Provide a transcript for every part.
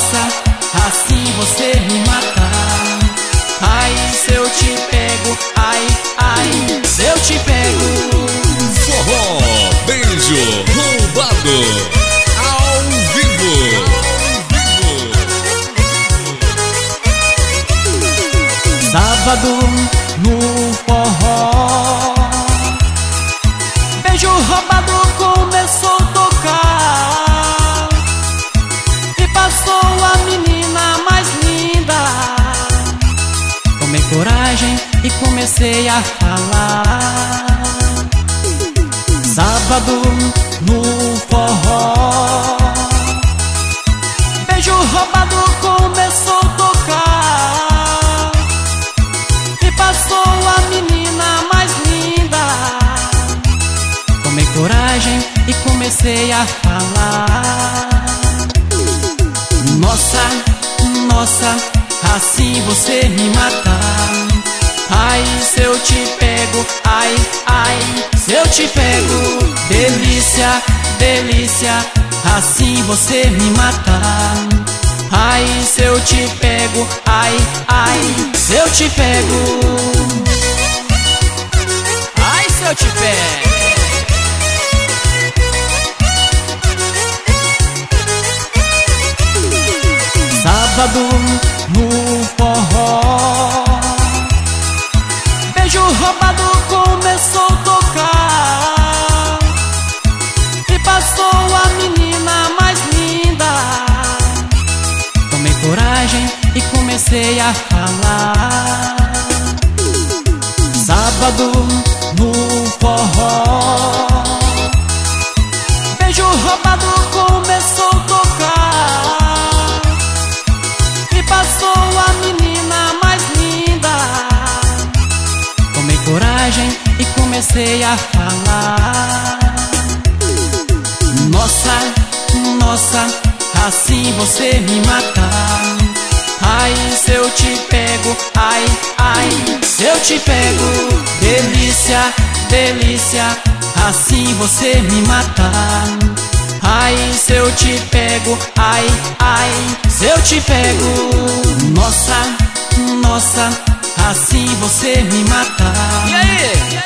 Nossa, assim você me mata. Ai, se eu te pego, ai, ai, se eu te pego. Forró, beijo, roubado, ao vivo. Sábado no forró, beijo roubado começou a tocar e passou a menina mais linda. Tomei coragem e comecei a falar. Sábado no forró, beijo roubado começou a tocar e passou a menina mais linda. Tomei coragem e comecei a falar. Nossa, nossa, assim você me mata. Ai, se eu te pego, ai, ai, se eu te pego. Delícia, delícia, assim você me mata. Ai, se eu te pego, ai, ai, se eu te pego. Ai, se eu te pego. Sábado no forró, beijo roubado começou a tocar e passou a menina mais linda. Tomei coragem e comecei a falar. Sábado no forró, beijo roubado começou a tocar e passou a menina mais linda. Tomei coragem e comecei a falar. Nossa, nossa, assim você me mata. Ai, se eu te pego, ai, ai, se eu te pego. Delícia, delícia, assim você me mata. Ai, se eu te pego, ai, ai, se eu te pego. Nossa, nossa, assim você me mata. E aí?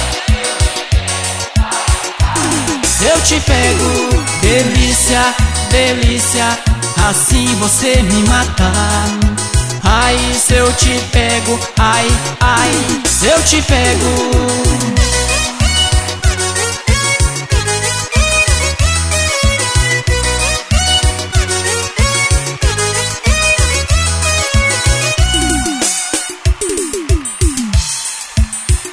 Se eu te pego, delícia, delícia, assim você me mata. Ai, se eu te pego, ai, ai, se eu te pego.